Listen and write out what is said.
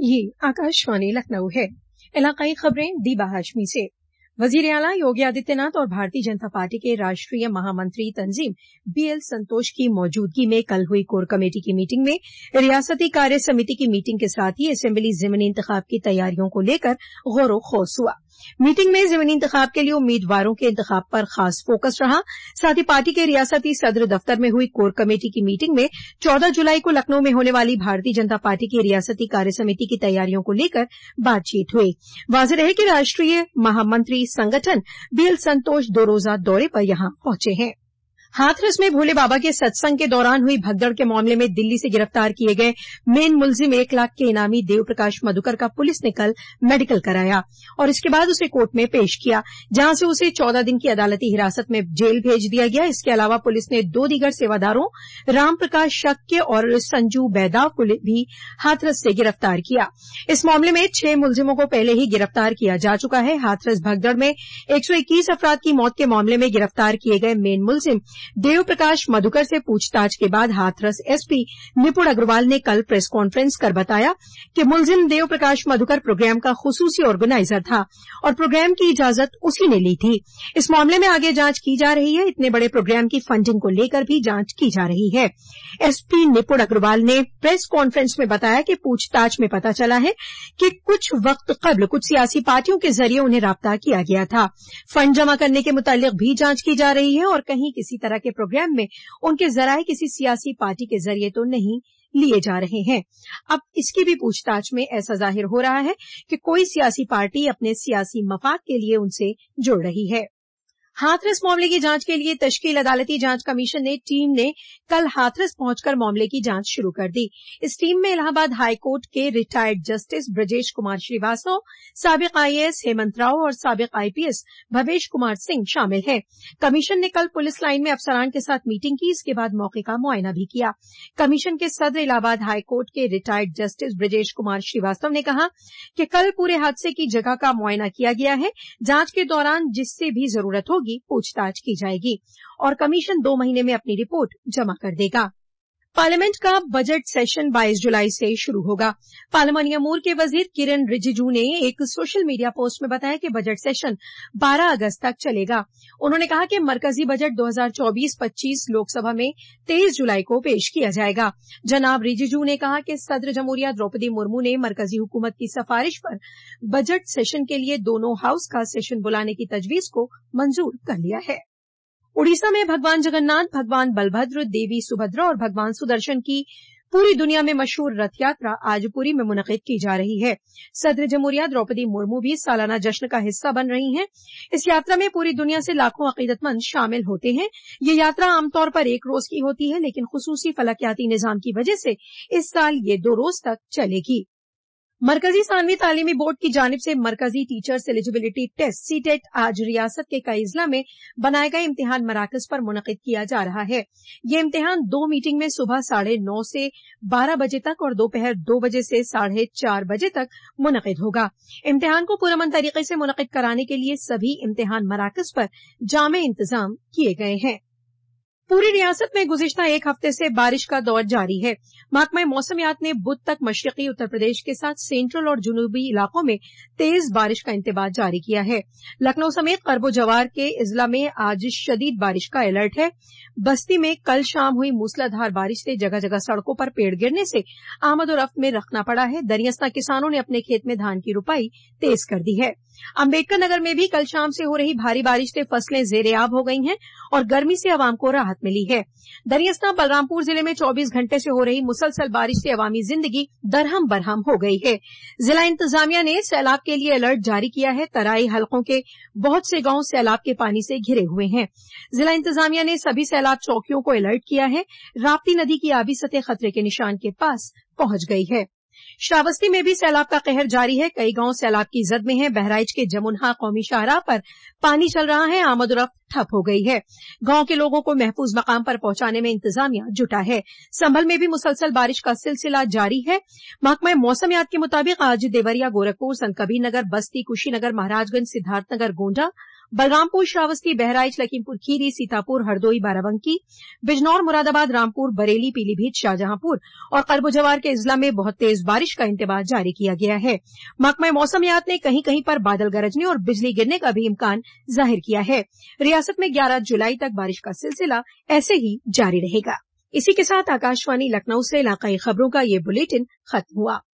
ये आकाशवाणी लखनऊ है। इलाकाई खबरें दीबा हाशमी से। वजीर आला योगी आदित्यनाथ और भारतीय जनता पार्टी के राष्ट्रीय महामंत्री तंजीम बीएल संतोष की मौजूदगी में कल हुई कोर कमेटी की मीटिंग में रियासती कार्य समिति की मीटिंग के साथ ही असेंबली ज़िमनी इंतखाब की तैयारियों को लेकर गौर खोज हुआ। मीटिंग में ज़िमनी इंतखाब के लिए उम्मीदवारों के इंतखाब पर खास फोकस रहा। साथ ही पार्टी के रियासती सदर दफ्तर में हुई कोर कमेटी की मीटिंग में 14 जुलाई को लखनऊ में होने वाली भारतीय जनता पार्टी की रियासती कार्य समिति की तैयारियों को लेकर बातचीत हुई। वाज़ेह रहे कि राष्ट्रीय महामंत्री संगठन बीएल संतोष 2 रोजा दौरे पर यहां पहुंचे हैं। हाथरस में भोले बाबा के सत्संग के दौरान हुई भगदड़ के मामले में दिल्ली से गिरफ्तार किए गए मेन मुलजिम 1 लाख के इनामी देव प्रकाश मधुकर का पुलिस ने कल मेडिकल कराया और इसके बाद उसे कोर्ट में पेश किया, जहां से उसे 14 दिन की अदालती हिरासत में जेल भेज दिया गया। इसके अलावा पुलिस ने 2 दीगर सेवादारों राम प्रकाश शक्य और संजू बैदाव को भी हाथरस से गिरफ्तार किया। इस मामले में 6 मुलजिमों को पहले ही गिरफ्तार किया जा चुका है। हाथरस भगदड़ में 121 अफराद की मौत के मामले में गिरफ्तार किए गए मेन मुलजिम देव प्रकाश मधुकर से पूछताछ के बाद हाथरस एसपी निपुण अग्रवाल ने कल प्रेस कॉन्फ्रेंस कर बताया कि मुलजिम देव प्रकाश मधुकर प्रोग्राम का खुसूसी ऑर्गेनाइजर था और प्रोग्राम की इजाजत उसी ने ली थी। इस मामले में आगे जांच की जा रही है। इतने बड़े प्रोग्राम की फंडिंग को लेकर भी जांच की जा रही है। एसपी निपुण अग्रवाल ने प्रेस कॉन्फ्रेंस में बताया कि पूछताछ में पता चला है कि कुछ वक्त कबल कुछ सियासी पार्टियों के जरिए उन्हें राब्ता किया गया था। फंड जमा करने के मुतालिक भी जांच की जा रही है और कहीं किसी तरह के प्रोग्राम में उनके जराए किसी सियासी पार्टी के जरिए तो नहीं लिए जा रहे हैं। अब इसकी भी पूछताछ में ऐसा जाहिर हो रहा है कि कोई सियासी पार्टी अपने सियासी मफाद के लिए उनसे जुड़ रही है। हाथरस मामले की जांच के लिए तश्कील अदालती जांच कमीशन टीम ने कल हाथरस पहुंचकर मामले की जांच शुरू कर दी। इस टीम में इलाहाबाद हाई कोर्ट के रिटायर्ड जस्टिस ब्रजेश कुमार श्रीवास्तव, साबिक आईएएस हेमंत राव और साबिक आईपीएस भवेश कुमार सिंह शामिल हैं। कमीशन ने कल पुलिस लाइन में अफसरान के साथ मीटिंग की। इसके बाद मौके का मुआयना भी किया। कमीशन के सदर इलाहाबाद हाई कोर्ट के रिटायर्ड जस्टिस ब्रजेश कुमार श्रीवास्तव ने कहा कि कल पूरे हादसे की जगह का मुआयना किया गया है। जांच के दौरान जिससे भी जरूरत होगी पूछताछ की जाएगी और कमीशन 2 महीने में अपनी रिपोर्ट जमा कर देगा। पार्लियामेंट का बजट सेशन 22 जुलाई से शुरू होगा। पार्लियामानी अमूर के वजीर किरण रिजिजू ने एक सोशल मीडिया पोस्ट में बताया कि बजट सेशन 12 अगस्त तक चलेगा। उन्होंने कहा कि मरकजी बजट 2024-25 लोकसभा में 23 जुलाई को पेश किया जाएगा। जनाब रिजिजू ने कहा कि सदर जमहूरिया द्रौपदी मुर्मू ने मरकजी हुकूमत की सिफारिश पर बजट सेशन के लिए दोनों हाउस का सेशन बुलाने की तजवीज को मंजूर कर लिया है। उड़ीसा में भगवान जगन्नाथ, भगवान बलभद्र, देवी सुभद्रा और भगवान सुदर्शन की पूरी दुनिया में मशहूर रथ यात्रा आज पुरी में मुनक़िद की जा रही है। सदर जमहूरिया द्रौपदी मुर्मू भी सालाना जश्न का हिस्सा बन रही हैं। इस यात्रा में पूरी दुनिया से लाखों अकीदतमंद शामिल होते हैं। ये यात्रा आमतौर पर 1 रोज की होती है, लेकिन खुसूसी फलकियाती निजाम की वजह से इस साल ये 2 रोज तक चलेगी। मरकजी सानवी तालीमी बोर्ड की जानिब से मरकजी टीचर्स एलिजिबिलिटी टेस्ट सीटेट आज रियासत के कई जिला में बनाए गए इम्तिहान मराकज पर मुनक़िद किया जा रहा है। ये इम्तिहान 2 मीटिंग में सुबह 9:30 से 12 बजे तक और दोपहर 2 बजे से 4:30 बजे तक मुनक़िद होगा। इम्तिहान को पुरअमन तरीके से मुनक़िद कराने के लिए सभी इम्तिहान मराकज पर जामे इंतजाम किए गए हैं। पूरी रियासत में गुज़िश्ता 1 हफ्ते से बारिश का दौर जारी है। महकमा मौसमियात ने बुध तक मशरक़ी उत्तर प्रदेश के साथ सेंट्रल और जुनूबी इलाकों में तेज बारिश का इंतबाह जारी किया है। लखनऊ समेत कर्बो जवार के इजला में आज शदीद बारिश का अलर्ट है। बस्ती में कल शाम हुई मूसलाधार बारिश से जगह जगह सड़कों पर पेड़ गिरने से आमद और रफ्त में रखना पड़ा है। दरियास्ता किसानों ने अपने खेत में धान की रुपाई तेज कर दी है। अम्बेडकर नगर में भी कल शाम से हो रही भारी बारिश से फसलें जेर-ए-आब हो गई हैं और गर्मी से अवाम को राहत मिली है। दरियास्ता बलरामपुर जिले में 24 घंटे से हो रही मुसलसल बारिश से अवामी जिंदगी दरहम बरहम हो गई है। जिला इंतजामिया ने सैलाब के लिए अलर्ट जारी किया है। तराई हलकों के बहुत से गांव सैलाब के पानी से घिरे हुए हैं। जिला इंतजामिया ने सभी सैलाब चौकियों को अलर्ट किया है। राप्ती नदी की आबी सतह खतरे के निशान के पास पहुंच गई है। श्रावस्ती में भी सैलाब का कहर जारी है। कई गांव सैलाब की जद में हैं। बहराइच के जमुनहा कौमी शाहराह पर पानी चल रहा है। आमद रफ्त ठप हो गई है। गांव के लोगों को महफूज मकाम पर पहुंचाने में इंतजामिया जुटा है। संभल में भी मुसलसल बारिश का सिलसिला जारी है। महकमा मौसमियात के मुताबिक आज देवरिया, गोरखपुर, संतकबीर नगर, बस्ती, कुशीनगर, महाराजगंज, सिद्धार्थनगर, गोंडा, बलरामपुर, श्रावस्ती, बहराइच, लखीमपुर खीरी, सीतापुर, हरदोई, बाराबंकी, बिजनौर, मुरादाबाद, रामपुर, बरेली, पीलीभीत, शाहजहांपुर और कल्बोजवार के इजला में बहुत तेज बारिश का इंतबाह जारी किया गया है। महकमा मौसमियात ने कहीं कहीं पर बादल गरजने और बिजली गिरने का भी इम्कान जाहिर किया है। रियासत में 11 जुलाई तक बारिश का सिलसिला ऐसे ही जारी रहेगा। इसी के साथ आकाशवाणी लखनऊ से इलाकाई खबरों का ये बुलेटिन खत्म हुआ।